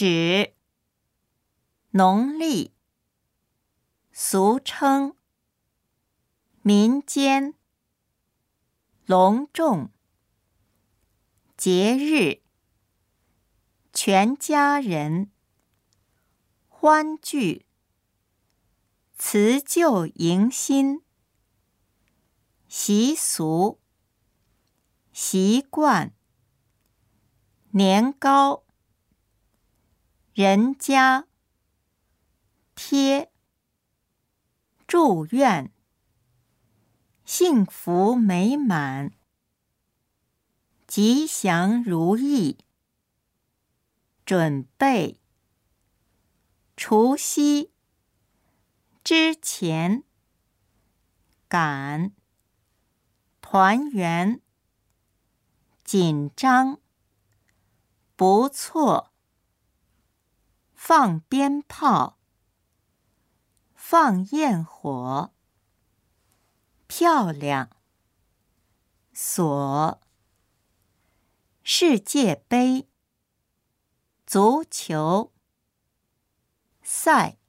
指农历，俗称民间隆重节日，全家人欢聚，辞旧迎新，习俗习惯，年糕，人家，贴，祝愿，幸福美满，吉祥如意，准备，除夕，之前，赶，团圆，紧张，不错，放鞭炮，放焰火，漂亮，锁，世界杯，足球，赛。